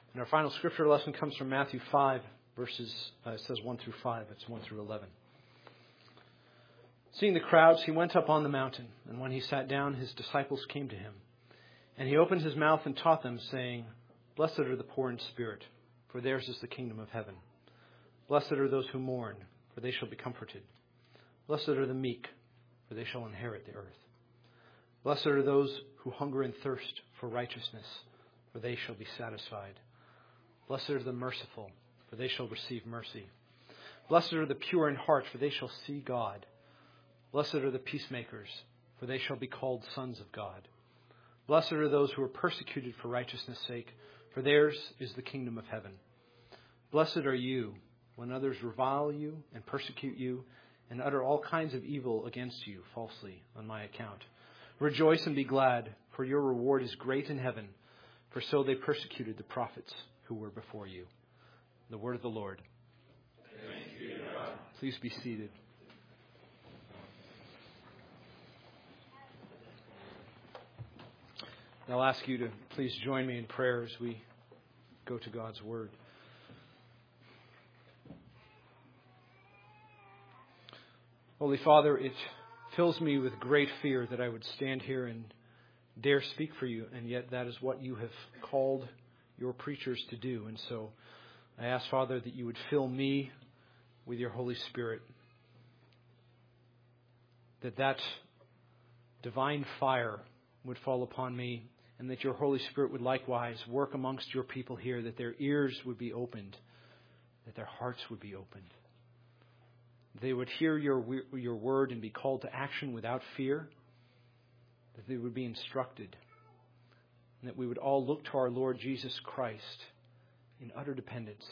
And our final scripture lesson comes from Matthew 5, verses, it says 1 through 5. It's 1 through 11. Seeing the crowds, he went up on the mountain, and when he sat down, his disciples came to him. And he opened his mouth and taught them, saying, Blessed are the poor in spirit, for theirs is the kingdom of heaven. Blessed are those who mourn, for they shall be comforted. Blessed are the meek, for they shall inherit the earth. Blessed are those who hunger and thirst for righteousness, for they shall be satisfied. Blessed are the merciful, for they shall receive mercy. Blessed are the pure in heart, for they shall see God. Blessed are the peacemakers, for they shall be called sons of God. Blessed are those who are persecuted for righteousness' sake, for theirs is the kingdom of heaven. Blessed are you when others revile you and persecute you and utter all kinds of evil against you falsely on my account. Rejoice and be glad, for your reward is great in heaven, for so they persecuted the prophets who were before you. The word of the Lord. Thanks be to God. Please be seated. I'll ask you to please join me in prayer as we go to God's Word. Holy Father, it fills me with great fear that I would stand here and dare speak for you, and yet that is what you have called your preachers to do. And so I ask, Father, that you would fill me with your Holy Spirit, that divine fire would fall upon me, and that your Holy Spirit would likewise work amongst your people here, that their ears would be opened, that their hearts would be opened. They would hear your word and be called to action without fear, that they would be instructed, and that we would all look to our Lord Jesus Christ in utter dependence.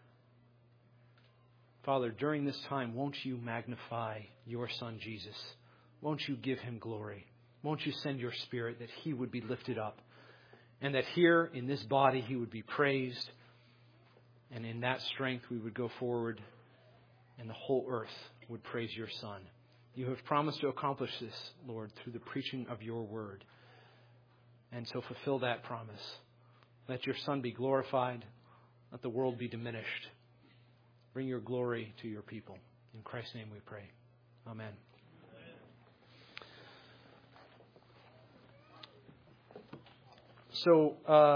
Father, during this time, won't you magnify your Son Jesus? Won't you give him glory? Won't you send your Spirit that he would be lifted up, and that here in this body he would be praised, and in that strength we would go forward and the whole earth would praise your Son. You have promised to accomplish this, Lord, through the preaching of your word. And so fulfill that promise. Let your Son be glorified. Let the world be diminished. Bring your glory to your people. In Christ's name we pray. Amen. So,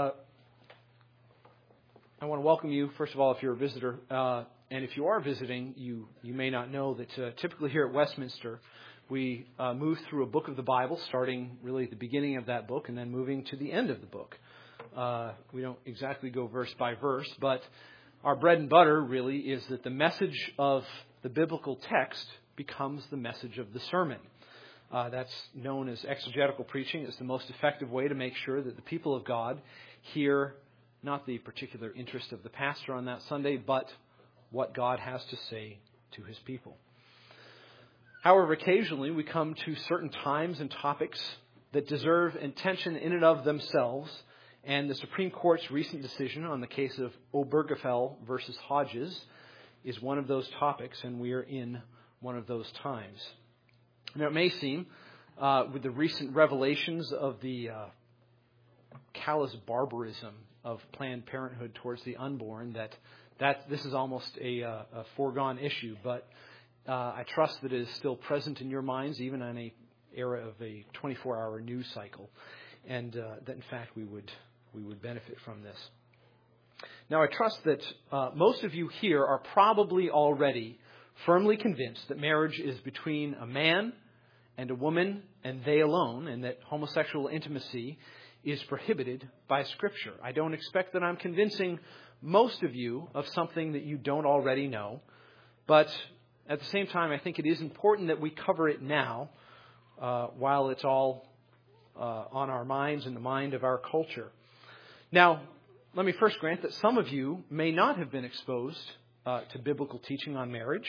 I want to welcome you, first of all, if you're a visitor. And if you are visiting, you may not know that typically here at Westminster, we move through a book of the Bible, starting really at the beginning of that book and then moving to the end of the book. We don't exactly go verse by verse, but our bread and butter really is that the message of the biblical text becomes the message of the sermon. That's known as exegetical preaching. It's the most effective way to make sure that the people of God hear not the particular interest of the pastor on that Sunday, but what God has to say to his people. However, occasionally we come to certain times and topics that deserve attention in and of themselves, and the Supreme Court's recent decision on the case of Obergefell versus Hodges is one of those topics, and we are in one of those times. Now, it may seem, with the recent revelations of the callous barbarism of Planned Parenthood towards the unborn, that this is almost a foregone issue. But I trust that it is still present in your minds, even in an era of a 24-hour news cycle, and that in fact we would benefit from this. Now, I trust that most of you here are probably already firmly convinced that marriage is between a man and a woman and they alone, and that homosexual intimacy is prohibited by Scripture. I don't expect that I'm convincing most of you of something that you don't already know, but at the same time, I think it is important that we cover it now while it's all on our minds and the mind of our culture. Now, let me first grant that some of you may not have been exposed to biblical teaching on marriage.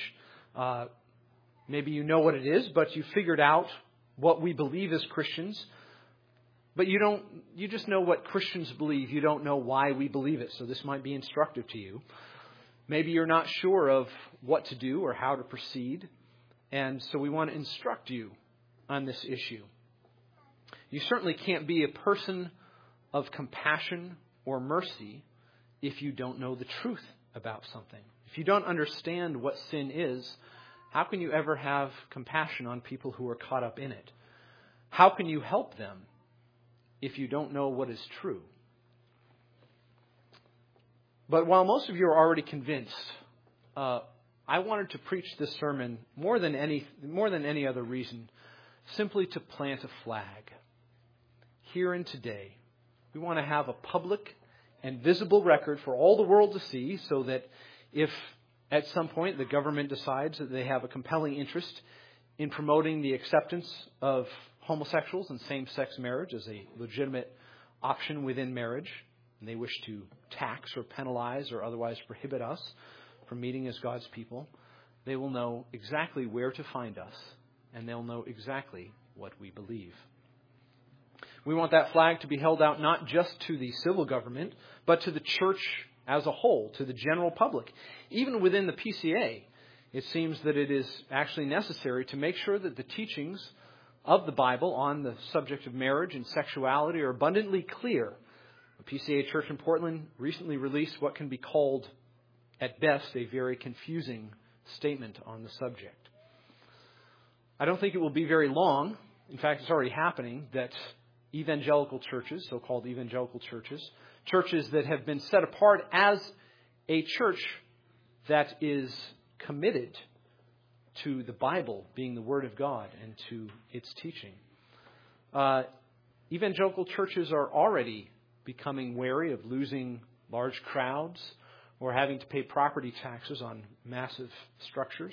Maybe you know what it is, but you figured out what we believe as Christians. But you just know what Christians believe. You don't know why we believe it. So this might be instructive to you. Maybe you're not sure of what to do or how to proceed. And so we want to instruct you on this issue. You certainly can't be a person of compassion or mercy if you don't know the truth about something? If you don't understand what sin is, how can you ever have compassion on people who are caught up in it? How can you help them if you don't know what is true? But while most of you are already convinced, I wanted to preach this sermon more than any other reason, simply to plant a flag. Here and today, we want to have a public and visible record for all the world to see, so that if at some point the government decides that they have a compelling interest in promoting the acceptance of homosexuals and same-sex marriage as a legitimate option within marriage, and they wish to tax or penalize or otherwise prohibit us from meeting as God's people, they will know exactly where to find us, and they'll know exactly what we believe. We want that flag to be held out not just to the civil government, but to the church as a whole, to the general public. Even within the PCA, it seems that it is actually necessary to make sure that the teachings of the Bible on the subject of marriage and sexuality are abundantly clear. The PCA Church in Portland recently released what can be called, at best, a very confusing statement on the subject. I don't think it will be very long, in fact it's already happening, that evangelical churches, so-called evangelical churches, churches that have been set apart as a church that is committed to the Bible being the Word of God and to its teaching. Evangelical churches are already becoming wary of losing large crowds or having to pay property taxes on massive structures.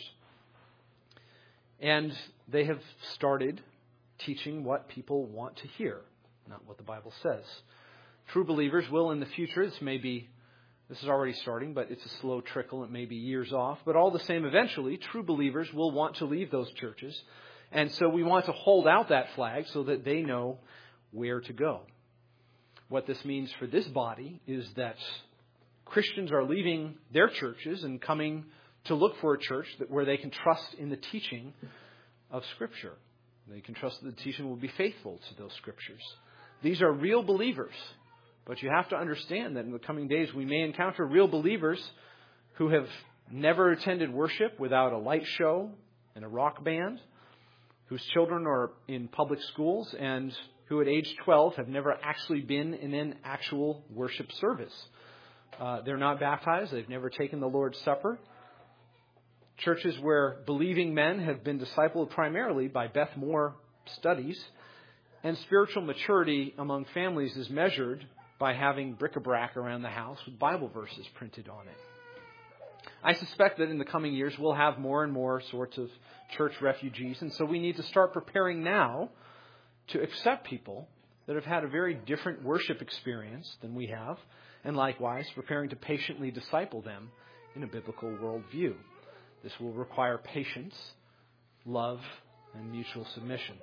And they have started teaching what people want to hear, not what the Bible says. True believers will in the future, this is already starting, but it's a slow trickle. It may be years off. But all the same, eventually, true believers will want to leave those churches. And so we want to hold out that flag so that they know where to go. What this means for this body is that Christians are leaving their churches and coming to look for a church where they can trust in the teaching of Scripture. They can trust that the teaching will be faithful to those Scriptures. These are real believers. But you have to understand that in the coming days we may encounter real believers who have never attended worship without a light show and a rock band, whose children are in public schools, and who at age 12 have never actually been in an actual worship service. They're not baptized. They've never taken the Lord's Supper. Churches where believing men have been discipled primarily by Beth Moore studies, and spiritual maturity among families is measured by having bric-a-brac around the house with Bible verses printed on it. I suspect that in the coming years we'll have more and more sorts of church refugees, and so we need to start preparing now to accept people that have had a very different worship experience than we have, and likewise preparing to patiently disciple them in a biblical worldview. This will require patience, love, and mutual submission.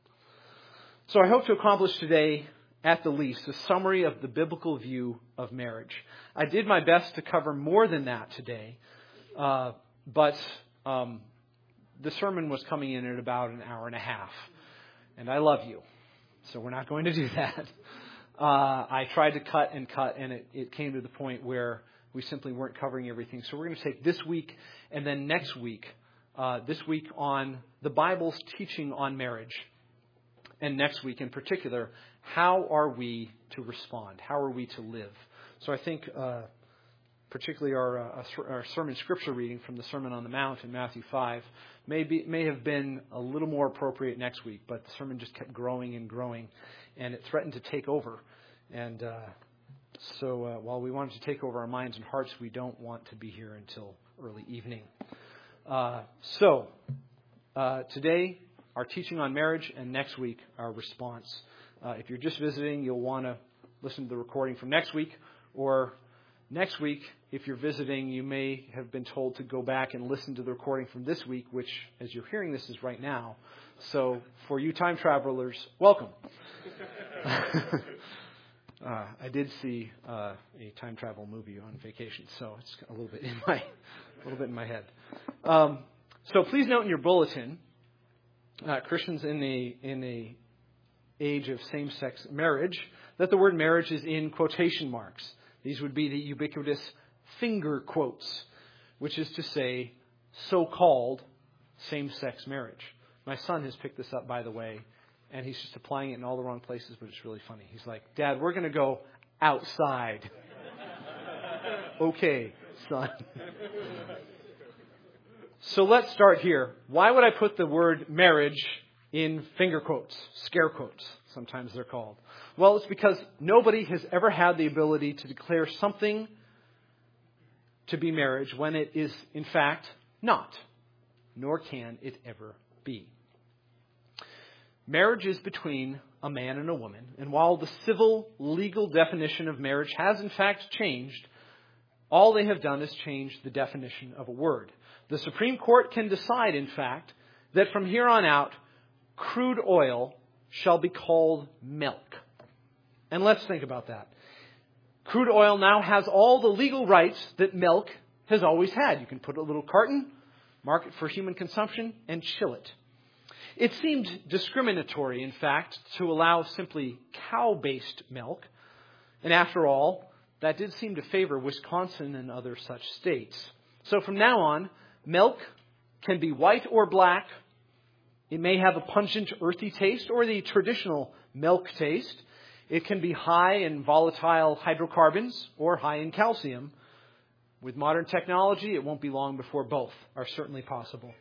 So I hope to accomplish today, at the least, a summary of the biblical view of marriage. I did my best to cover more than that today, but the sermon was coming in at about an hour and a half. And I love you, so we're not going to do that. I tried to cut, and it came to the point where we simply weren't covering everything. So we're going to take this week and then next week, this week on the Bible's teaching on marriage. And next week in particular, how are we to respond? How are we to live? So I think particularly our sermon scripture reading from the Sermon on the Mount in Matthew 5 may have been a little more appropriate next week, but the sermon just kept growing and growing, and it threatened to take over. And so while we wanted to take over our minds and hearts, we don't want to be here until early evening. So today, our teaching on marriage, and next week, our response. If you're just visiting, you'll want to listen to the recording from next week. Or next week, if you're visiting, you may have been told to go back and listen to the recording from this week, which, as you're hearing this, is right now. So for you time travelers, welcome. I did see a time travel movie on vacation, so it's a little bit in my head. So please note in your bulletin, Christians in the age of same-sex marriage, that the word marriage is in quotation marks. These would be the ubiquitous finger quotes, which is to say, so-called same-sex marriage. My son has picked this up, by the way, and he's just applying it in all the wrong places, but it's really funny. He's like, Dad, we're going to go outside. Okay, son. So let's start here. Why would I put the word marriage in finger quotes, scare quotes, sometimes they're called? Well, it's because nobody has ever had the ability to declare something to be marriage when it is, in fact, not, nor can it ever be. Marriage is between a man and a woman, and while the civil, legal definition of marriage has, in fact, changed, all they have done is change the definition of a word. The Supreme Court can decide, in fact, that from here on out, crude oil shall be called milk. And let's think about that. Crude oil now has all the legal rights that milk has always had. You can put a little carton, mark it for human consumption, and chill it. It seemed discriminatory, in fact, to allow simply cow-based milk. And after all, that did seem to favor Wisconsin and other such states. So from now on, milk can be white or black. It may have a pungent, earthy taste or the traditional milk taste. It can be high in volatile hydrocarbons or high in calcium. With modern technology, it won't be long before both are certainly possible.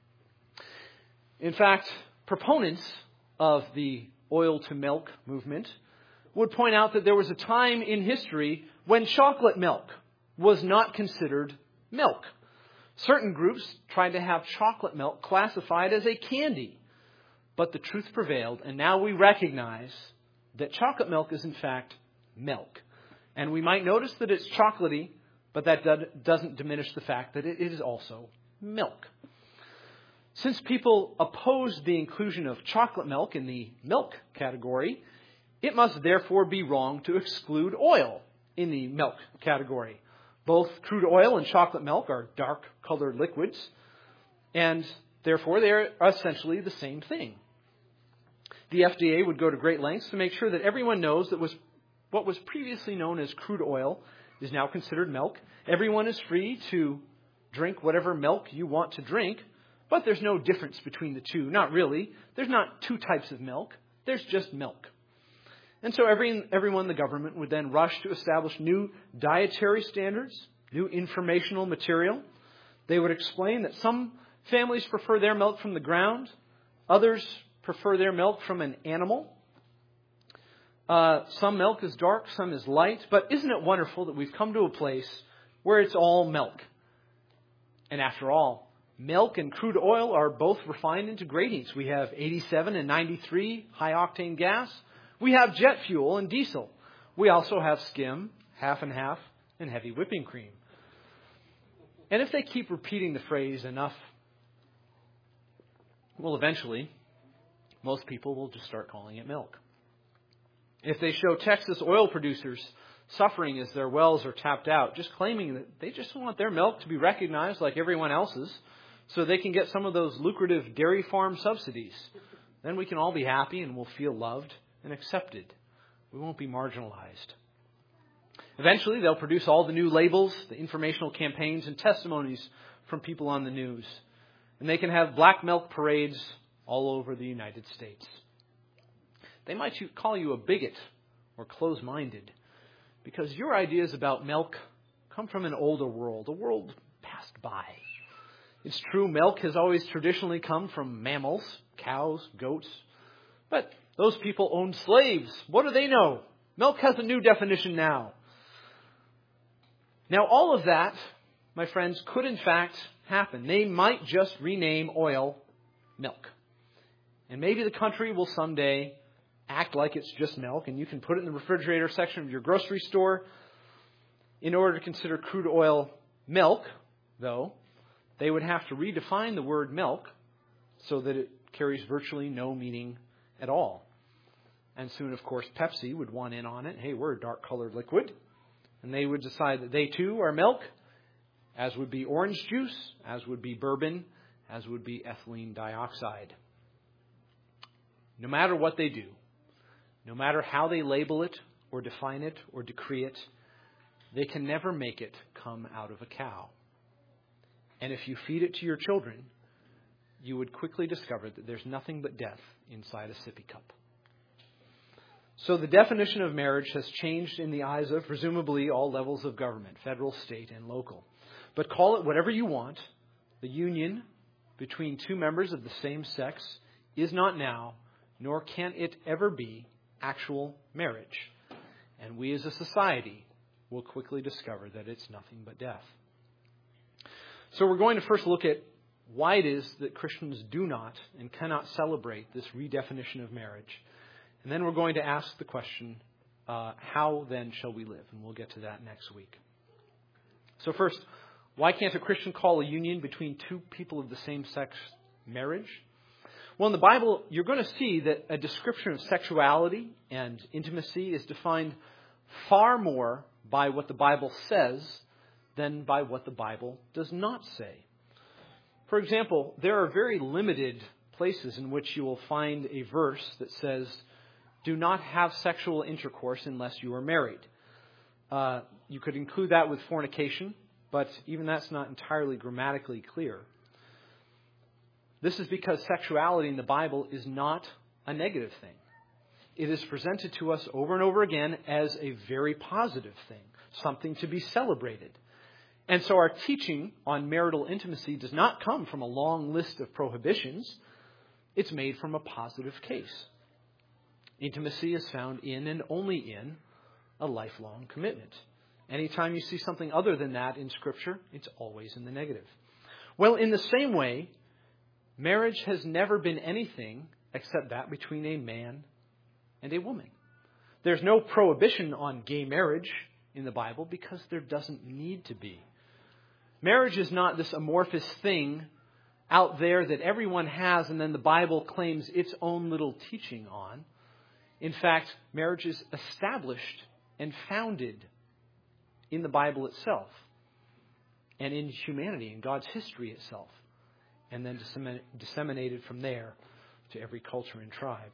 In fact, proponents of the oil-to-milk movement would point out that there was a time in history when chocolate milk was not considered milk. Certain groups tried to have chocolate milk classified as a candy, but the truth prevailed, and now we recognize that chocolate milk is in fact milk. And we might notice that it's chocolatey, but that doesn't diminish the fact that it is also milk. Since people opposed the inclusion of chocolate milk in the milk category, it must therefore be wrong to exclude oil in the milk category. Both crude oil and chocolate milk are dark-colored liquids, and therefore they are essentially the same thing. The FDA would go to great lengths to make sure that everyone knows that what was previously known as crude oil is now considered milk. Everyone is free to drink whatever milk you want to drink, but there's no difference between the two. Not really. There's not two types of milk. There's just milk. And so everyone in the government would then rush to establish new dietary standards, new informational material. They would explain that some families prefer their milk from the ground. Others prefer their milk from an animal. Some milk is dark, some is light. But isn't it wonderful that we've come to a place where it's all milk? And after all, milk and crude oil are both refined into gradings. We have 87 and 93 high-octane gas. We have jet fuel and diesel. We also have skim, half and half, and heavy whipping cream. And if they keep repeating the phrase enough, well, eventually, most people will just start calling it milk. If they show Texas oil producers suffering as their wells are tapped out, just claiming that they just want their milk to be recognized like everyone else's so they can get some of those lucrative dairy farm subsidies, then we can all be happy and we'll feel loved and accepted. We won't be marginalized. Eventually, they'll produce all the new labels, the informational campaigns, and testimonies from people on the news. And they can have black milk parades all over the United States. They might call you a bigot or close-minded because your ideas about milk come from an older world, a world passed by. It's true, milk has always traditionally come from mammals, cows, goats. But those people owned slaves. What do they know? Milk has a new definition now. Now, all of that, my friends, could in fact happen. They might just rename oil milk. And maybe the country will someday act like it's just milk, and you can put it in the refrigerator section of your grocery store. In order to consider crude oil milk, though, they would have to redefine the word milk so that it carries virtually no meaning at all. And soon, of course, Pepsi would want in on it. Hey, we're a dark-colored liquid. And they would decide that they, too, are milk, as would be orange juice, as would be bourbon, as would be ethylene dioxide. No matter what they do, no matter how they label it or define it or decree it, they can never make it come out of a cow. And if you feed it to your children, you would quickly discover that there's nothing but death inside a sippy cup. So the definition of marriage has changed in the eyes of presumably all levels of government, federal, state, and local. But call it whatever you want, the union between two members of the same sex is not now, nor can it ever be, actual marriage. And we as a society will quickly discover that it's nothing but death. So we're going to first look at why it is that Christians do not and cannot celebrate this redefinition of marriage. And then we're going to ask the question, how then shall we live? And we'll get to that next week. So first, why can't a Christian call a union between two people of the same sex marriage? Well, in the Bible, you're going to see that a description of sexuality and intimacy is defined far more by what the Bible says than by what the Bible does not say. For example, there are very limited places in which you will find a verse that says, do not have sexual intercourse unless you are married. You could include that with fornication, but even that's not entirely grammatically clear. This is because sexuality in the Bible is not a negative thing. It is presented to us over and over again as a very positive thing, something to be celebrated. And so our teaching on marital intimacy does not come from a long list of prohibitions. It's made from a positive case. Intimacy is found in and only in a lifelong commitment. Anytime you see something other than that in Scripture, it's always in the negative. Well, in the same way, marriage has never been anything except that between a man and a woman. There's no prohibition on gay marriage in the Bible because there doesn't need to be. Marriage is not this amorphous thing out there that everyone has and then the Bible claims its own little teaching on. In fact, marriage is established and founded in the Bible itself and in humanity, in God's history itself, and then disseminated from there to every culture and tribe.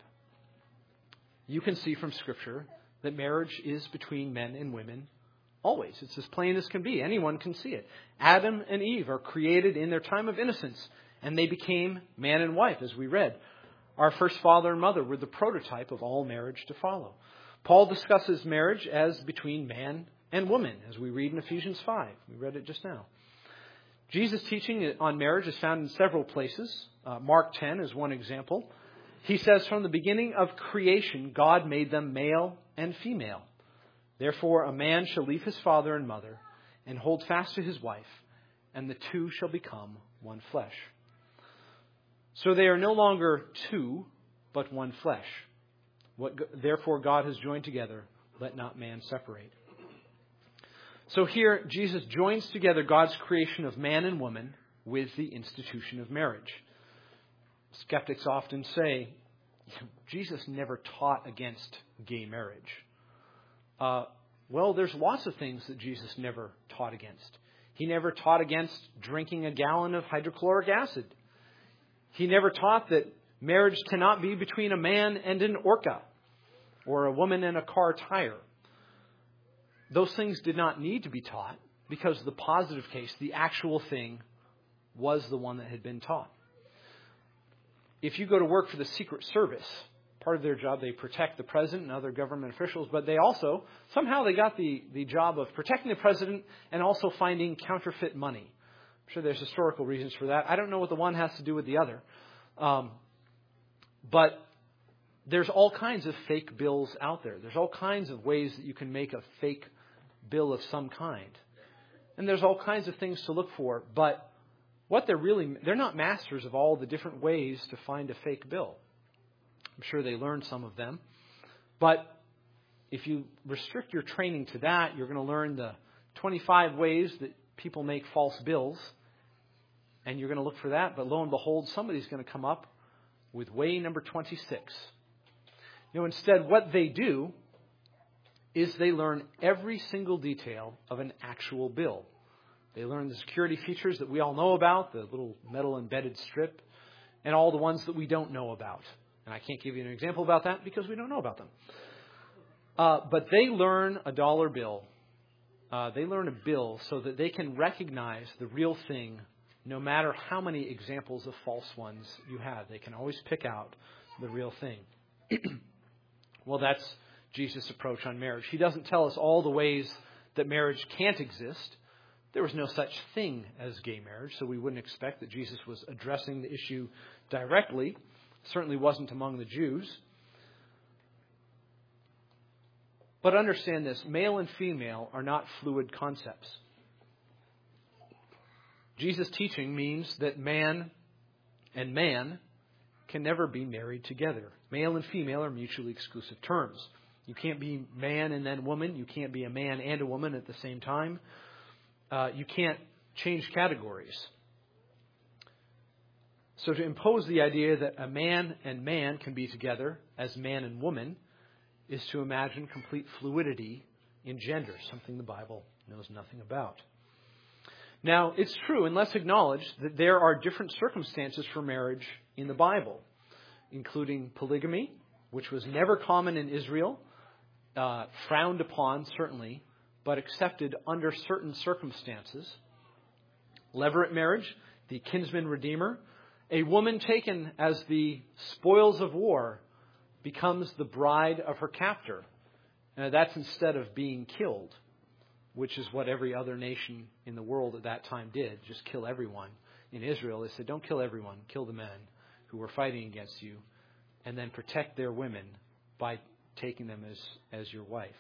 You can see from Scripture that marriage is between men and women always. It's as plain as can be. Anyone can see it. Adam and Eve are created in their time of innocence, and they became man and wife, as we read. Our first father and mother were the prototype of all marriage to follow. Paul discusses marriage as between man and woman, as we read in Ephesians 5. We read it just now. Jesus' teaching on marriage is found in several places. Mark 10 is one example. He says, from the beginning of creation, God made them male and female. Therefore, a man shall leave his father and mother and hold fast to his wife, and the two shall become one flesh. So they are no longer two, but one flesh. Therefore, God has joined together, let not man separate. So here, Jesus joins together God's creation of man and woman with the institution of marriage. Skeptics often say, Jesus never taught against gay marriage. Well, there's lots of things that Jesus never taught against. He never taught against drinking a gallon of hydrochloric acid. He never taught that marriage cannot be between a man and an orca or a woman and a car tire. Those things did not need to be taught because the positive case, the actual thing, was the one that had been taught. If you go to work for the Secret Service, part of their job, they protect the president and other government officials, but they also, somehow they got the job of protecting the president and also finding counterfeit money. I'm sure there's historical reasons for that. I don't know what the one has to do with the other. But there's all kinds of fake bills out there. There's all kinds of ways that you can make a fake bill of some kind. And there's all kinds of things to look for. But what they're not masters of all the different ways to find a fake bill. I'm sure they learned some of them. But if you restrict your training to that, you're going to learn the 25 ways that people make false bills. And you're going to look for that. But lo and behold, somebody's going to come up with way number 26. Instead, what they do is they learn every single detail of an actual bill. They learn the security features that we all know about, the little metal embedded strip, and all the ones that we don't know about. And I can't give you an example about that because we don't know about them. But they learn a dollar bill they learn a bill so that they can recognize the real thing no matter how many examples of false ones you have. They can always pick out the real thing. Well, that's Jesus' approach on marriage. He doesn't tell us all the ways that marriage can't exist. There was no such thing as gay marriage, so we wouldn't expect that Jesus was addressing the issue directly. Certainly wasn't among the Jews. But understand this, male and female are not fluid concepts. Jesus' teaching means that man and man can never be married together. Male and female are mutually exclusive terms. You can't be man and then woman. You can't be a man and a woman at the same time. You can't change categories. So to impose the idea that a man and man can be together as man and woman is to imagine complete fluidity in gender, something the Bible knows nothing about. Now, it's true, and let's acknowledge that there are different circumstances for marriage in the Bible, including polygamy, which was never common in Israel, frowned upon, certainly, but accepted under certain circumstances. Levirate marriage, the kinsman redeemer, a woman taken as the spoils of war becomes the bride of her captor. That's instead of being killed, which is what every other nation in the world at that time did, just kill everyone. In Israel, they said, don't kill everyone, kill the men who were fighting against you, and then protect their women by taking them as your wife.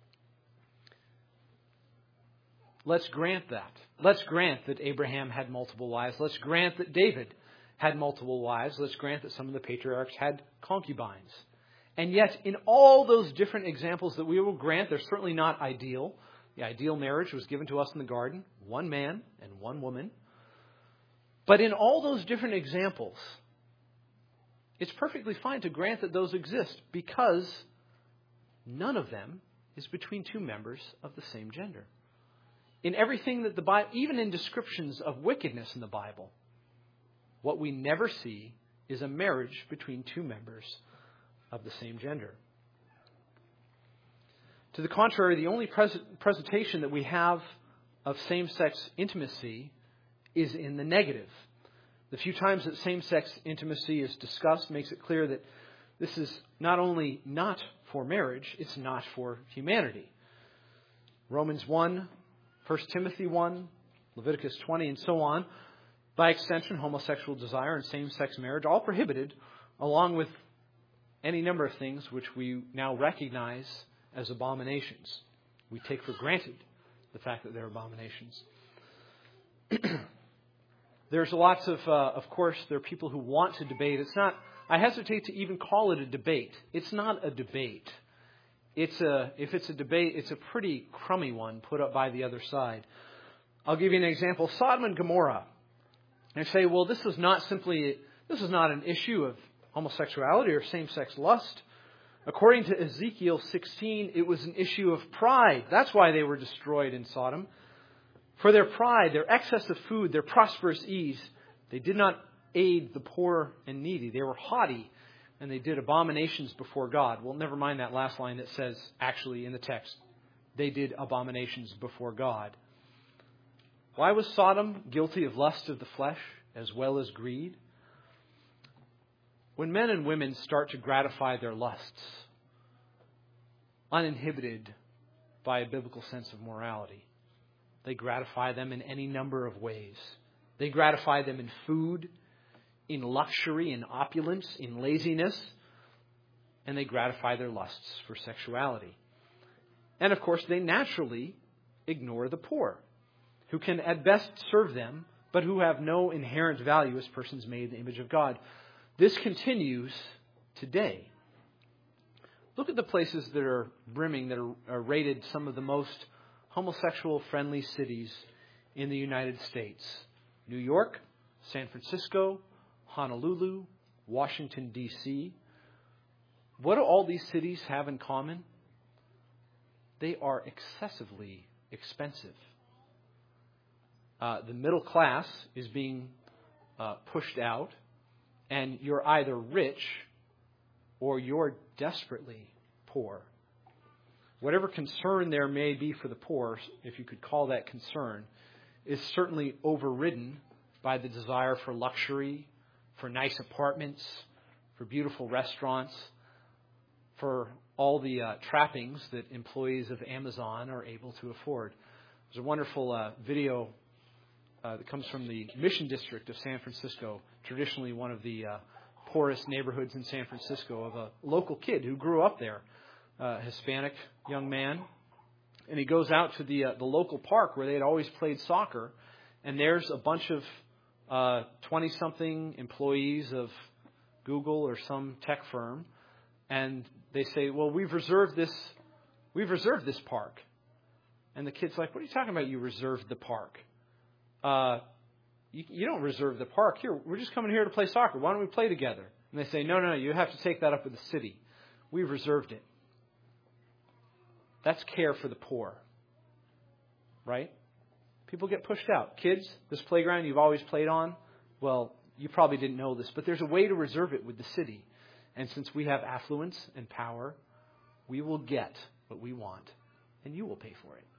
Let's grant that. Let's grant that Abraham had multiple wives. Let's grant that David had multiple wives. Let's grant that some of the patriarchs had concubines. And yet, in all those different examples that we will grant, they're certainly not ideal. The ideal marriage was given to us in the garden, one man and one woman. But in all those different examples, it's perfectly fine to grant that those exist because none of them is between two members of the same gender. In everything that the Bible, even in descriptions of wickedness in the Bible, what we never see is a marriage between two members of the same gender. To the contrary, the only presentation that we have of same-sex intimacy is in the negative. The few times that same-sex intimacy is discussed makes it clear that this is not only not for marriage, it's not for humanity. Romans 1, 1 Timothy 1, Leviticus 20, and so on. By extension, homosexual desire and same-sex marriage, all prohibited, along with any number of things which we now recognize as abominations. We take for granted the fact that they're abominations. There's lots of course, there are people who want to debate. It's not, I hesitate to even call it a debate. It's not a debate. If it's a debate, it's a pretty crummy one put up by the other side. I'll give you an example. Sodom and Gomorrah. And say, well, this is not an issue of homosexuality or same-sex lust. According to Ezekiel 16, it was an issue of pride. That's why they were destroyed in Sodom. For their pride, their excess of food, their prosperous ease, they did not aid the poor and needy. They were haughty, and they did abominations before God. Well, never mind that last line that says, actually, in the text, they did abominations before God. Why was Sodom guilty of lust of the flesh as well as greed? When men and women start to gratify their lusts, uninhibited by a biblical sense of morality, they gratify them in any number of ways. They gratify them in food, in luxury, in opulence, in laziness, and they gratify their lusts for sexuality. And of course, they naturally ignore the poor, who can at best serve them, but who have no inherent value as persons made in the image of God. This continues today. Look at the places that are brimming, that are rated some of the most homosexual-friendly cities in the United States. New York, San Francisco, Honolulu, Washington, D.C. What do all these cities have in common? They are excessively expensive. The middle class is being pushed out, and you're either rich or you're desperately poor. whatever concern there may be for the poor, if you could call that concern, is certainly overridden by the desire for luxury, for nice apartments, for beautiful restaurants, for all the trappings that employees of Amazon are able to afford. There's a wonderful video that comes from the Mission District of San Francisco, traditionally one of the poorest neighborhoods in San Francisco, of a local kid who grew up there, a Hispanic young man. And he goes out to the local park where they had always played soccer, and there's a bunch of 20-something employees of Google or some tech firm, and they say, "Well, we've reserved this park." And the kid's like, "What are you talking about? You reserved the park? You don't reserve the park. Here, we're just coming here to play soccer. Why don't we play together?" And they say, No, you have to take that up with the city. We've reserved it." That's care for the poor, right? People get pushed out. Kids, this playground you've always played on, well, you probably didn't know this, but there's a way to reserve it with the city. And since we have affluence and power, we will get what we want, and you will pay for it.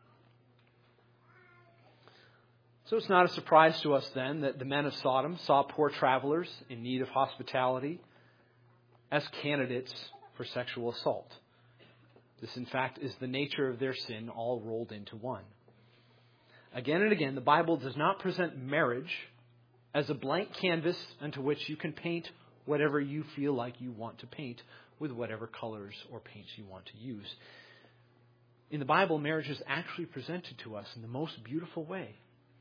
So it's not a surprise to us then that the men of Sodom saw poor travelers in need of hospitality as candidates for sexual assault. This, in fact, is the nature of their sin all rolled into one. Again and again, the Bible does not present marriage as a blank canvas onto which you can paint whatever you feel like you want to paint with whatever colors or paints you want to use. In the Bible, marriage is actually presented to us in the most beautiful way.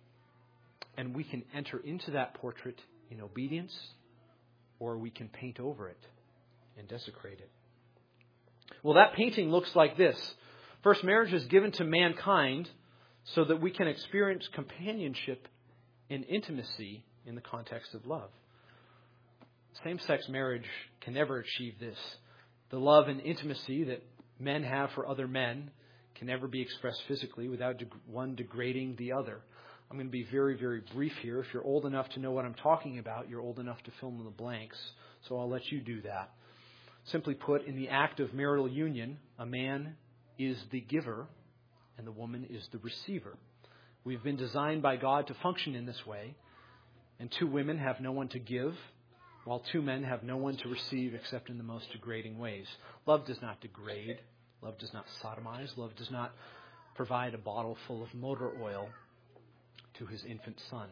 And we can enter into that portrait in obedience, or we can paint over it and desecrate it. Well, that painting looks like this. First, marriage is given to mankind so that we can experience companionship and intimacy in the context of love. Same-sex marriage can never achieve this. The love and intimacy that men have for other men can never be expressed physically without one degrading the other. I'm going to be very, very brief here. If you're old enough to know what I'm talking about, you're old enough to fill in the blanks. So I'll let you do that. Simply put, in the act of marital union, a man is the giver and the woman is the receiver. We've been designed by God to function in this way. And two women have no one to give, while two men have no one to receive except in the most degrading ways. Love does not degrade. Love does not sodomize. Love does not provide a bottle full of motor oil to his infant son.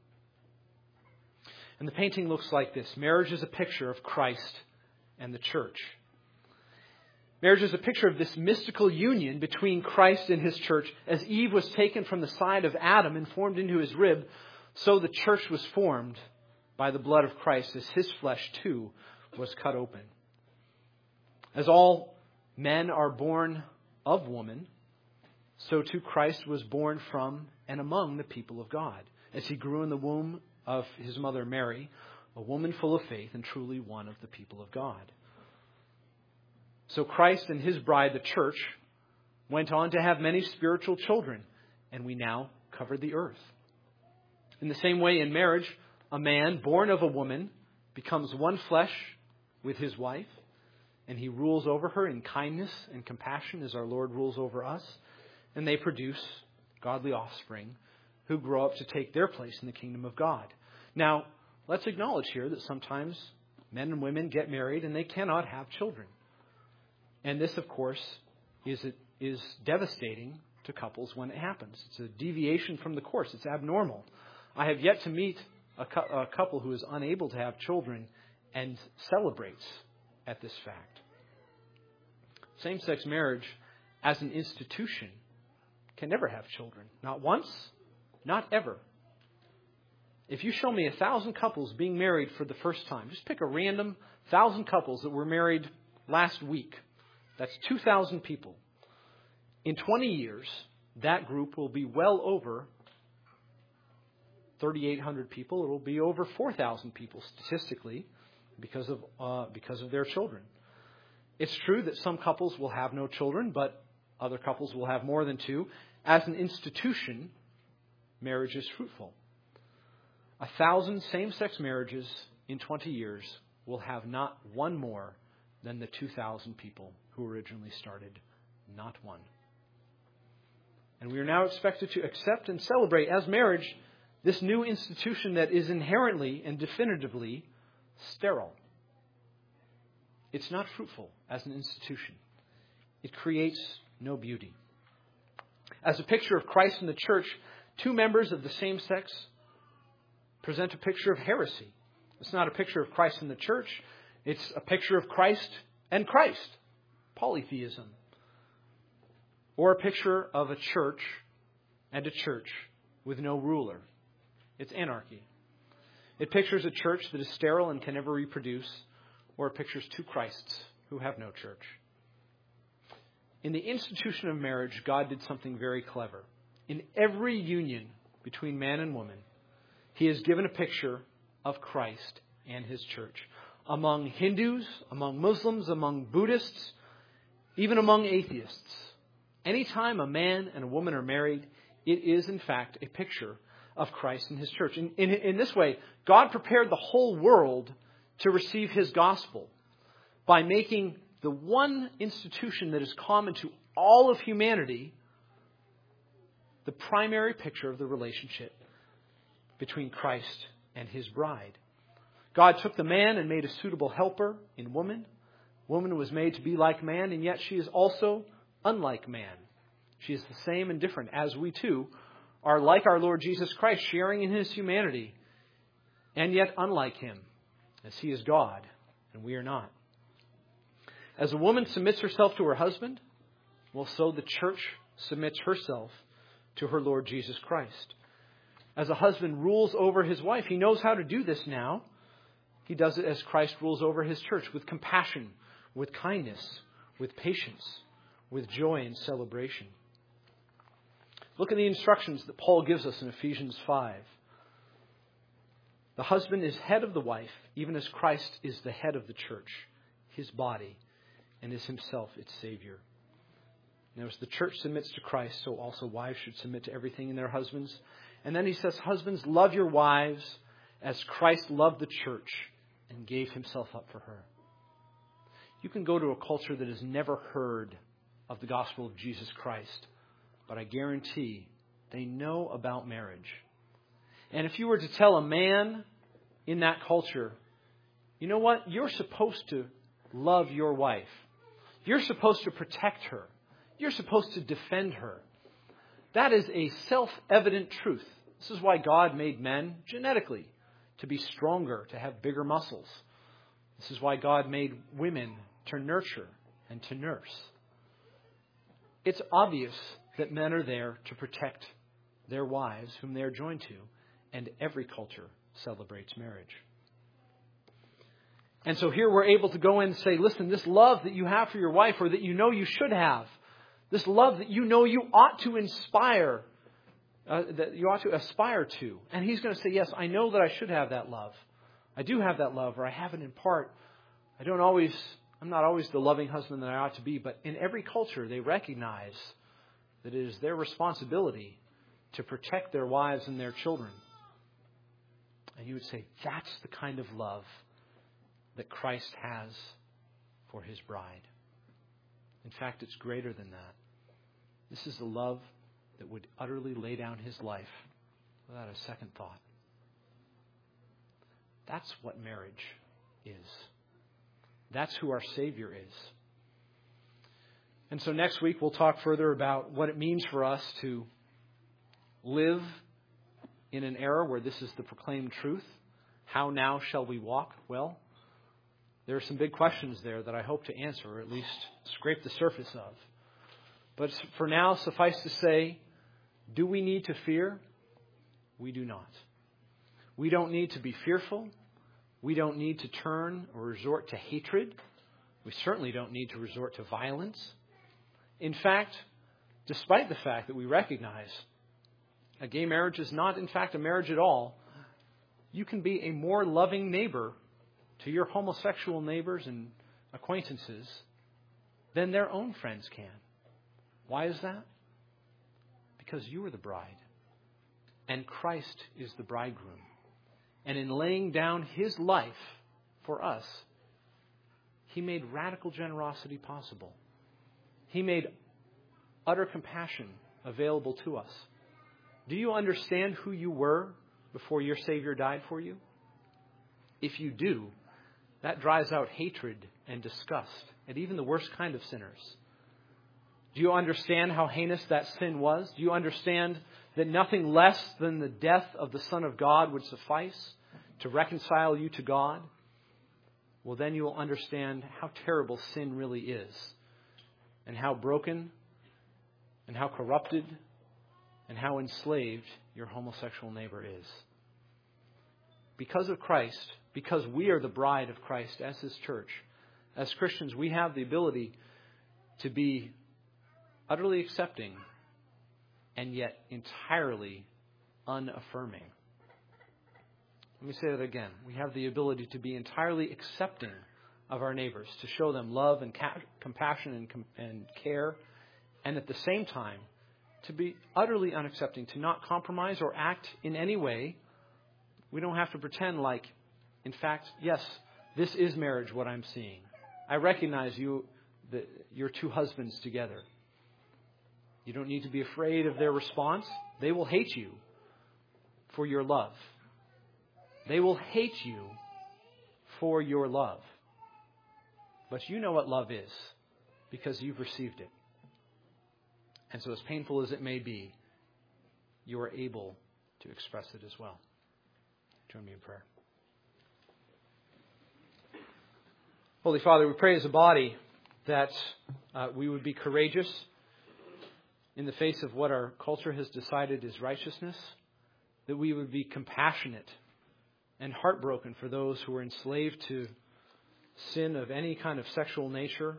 And the painting looks like this. Marriage is a picture of Christ and the church. Marriage is a picture of this mystical union between Christ and his church. As Eve was taken from the side of Adam and formed into his rib, so the church was formed by the blood of Christ, as his flesh too was cut open. As all men are born of woman, so too Christ was born from and among the people of God, as he grew in the womb of his mother Mary, a woman full of faith and truly one of the people of God. So Christ and his bride, the church, went on to have many spiritual children, and we now cover the earth. In the same way, in marriage, a man born of a woman becomes one flesh with his wife, and he rules over her in kindness and compassion as our Lord rules over us, and they produce godly offspring who grow up to take their place in the kingdom of God. Now, let's acknowledge here that sometimes men and women get married and they cannot have children. And this, of course, is devastating to couples when it happens. It's a deviation from the course. It's abnormal. I have yet to meet a couple who is unable to have children and celebrates at this fact. Same-sex marriage as an institution can never have children. Not once, not ever. If you show me 1,000 couples being married for the first time, just pick a random 1,000 couples that were married last week. That's 2,000 people. In 20 years, that group will be well over 3,800 people. It will be over 4,000 people statistically because of their children. It's true that some couples will have no children, but other couples will have more than two. As an institution, marriage is fruitful. 1,000 same-sex marriages in 20 years will have not one more than the 2,000 people who originally started not one. And we are now expected to accept and celebrate as marriage this new institution that is inherently and definitively sterile. It's not fruitful as an institution. It creates no beauty. As a picture of Christ and the church, two members of the same sex present a picture of heresy. It's not a picture of Christ and the church. It's a picture of Christ and Christ. Polytheism. Or a picture of a church and a church with no ruler. It's anarchy. It pictures a church that is sterile and can never reproduce, or it pictures two Christs who have no church. In the institution of marriage, God did something very clever. In every union between man and woman, He has given a picture of Christ and His church. Among Hindus, among Muslims, among Buddhists, even among atheists, anytime a man and a woman are married, it is in fact a picture of Christ and His church. In this way, God prepared the whole world to receive His gospel by making the one institution that is common to all of humanity the primary picture of the relationship between Christ and His bride. God took the man and made a suitable helper in woman. Woman was made to be like man, and yet she is also unlike man. She is the same and different, as we too are like our Lord Jesus Christ, sharing in His humanity, and yet unlike Him, as He is God and we are not. As a woman submits herself to her husband, well, so the church submits herself to her Lord Jesus Christ. As a husband rules over his wife, he knows how to do this now. He does it as Christ rules over His church, with compassion, with kindness, with patience, with joy and celebration. Look at the instructions that Paul gives us in Ephesians 5. The husband is head of the wife, even as Christ is the head of the church, His body, and is Himself its Savior. Now, as the church submits to Christ, so also wives should submit to everything in their husbands. And then he says, husbands, love your wives as Christ loved the church and gave Himself up for her. You can go to a culture that has never heard of the gospel of Jesus Christ, but I guarantee they know about marriage. And if you were to tell a man in that culture, you know what? You're supposed to love your wife. You're supposed to protect her. You're supposed to defend her. That is a self-evident truth. This is why God made men genetically to be stronger, to have bigger muscles. This is why God made women to nurture and to nurse. It's obvious that men are there to protect their wives, whom they are joined to, and every culture celebrates marriage. And so here we're able to go in and say, listen, this love that you have for your wife, or that you know you should have, this love that you know you ought to inspire, that you ought to aspire to. And he's going to say, yes, I know that I should have that love. I do have that love, or I have it in part. I'm not always the loving husband that I ought to be, but in every culture they recognize that it is their responsibility to protect their wives and their children. And you would say, that's the kind of love that Christ has for His bride. In fact, it's greater than that. This is the love that would utterly lay down His life without a second thought. That's what marriage is. That's who our Savior is. And so next week we'll talk further about what it means for us to live in an era where this is the proclaimed truth. How now shall we walk? Well, there are some big questions there that I hope to answer, or at least scrape the surface of. But for now, suffice to say, do we need to fear? We do not. We don't need to be fearful. We don't need to turn or resort to hatred. We certainly don't need to resort to violence. In fact, despite the fact that we recognize a gay marriage is not, in fact, a marriage at all, you can be a more loving neighbor to your homosexual neighbors and acquaintances than their own friends can. Why is that? Because you are the bride, and Christ is the bridegroom. And in laying down His life for us, He made radical generosity possible. He made utter compassion available to us? Do you understand who you were before your Savior died for you? If you do, that drives out hatred and disgust at even the worst kind of sinners. Do you understand how heinous that sin was? Do you understand that nothing less than the death of the Son of God would suffice to reconcile you to God? Well, then you will understand how terrible sin really is, and how broken, and how corrupted, and how enslaved your homosexual neighbor is. Because of Christ, because we are the bride of Christ as His church, as Christians, we have the ability to be utterly accepting and yet entirely unaffirming. Let me say that again. We have the ability to be entirely accepting of our neighbors, to show them love and compassion and care, and at the same time, to be utterly unaccepting, to not compromise or act in any way. We don't have to pretend like, in fact, yes, this is marriage, what I'm seeing. I recognize you're two husbands together. You don't need to be afraid of their response. They will hate you for your love. They will hate you for your love. But you know what love is because you've received it. And so as painful as it may be, you are able to express it as well. Join me in prayer. Holy Father, we pray as a body that we would be courageous in the face of what our culture has decided is righteousness, that we would be compassionate and heartbroken for those who are enslaved to sin of any kind of sexual nature.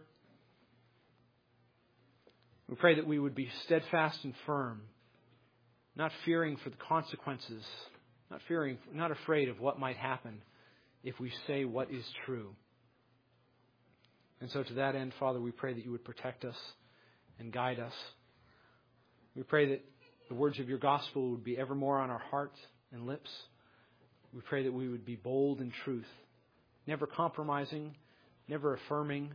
We pray that we would be steadfast and firm, not fearing for the consequences, not afraid of what might happen if we say what is true. And so to that end, Father, we pray that you would protect us and guide us. We pray that the words of your gospel would be evermore on our hearts and lips. We pray that we would be bold in truth, never compromising, never affirming,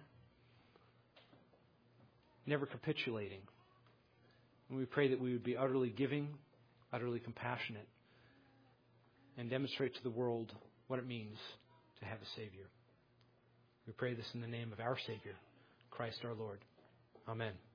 never capitulating. And we pray that we would be utterly giving, utterly compassionate, and demonstrate to the world what it means to have a Savior. We pray this in the name of our Savior, Christ our Lord. Amen.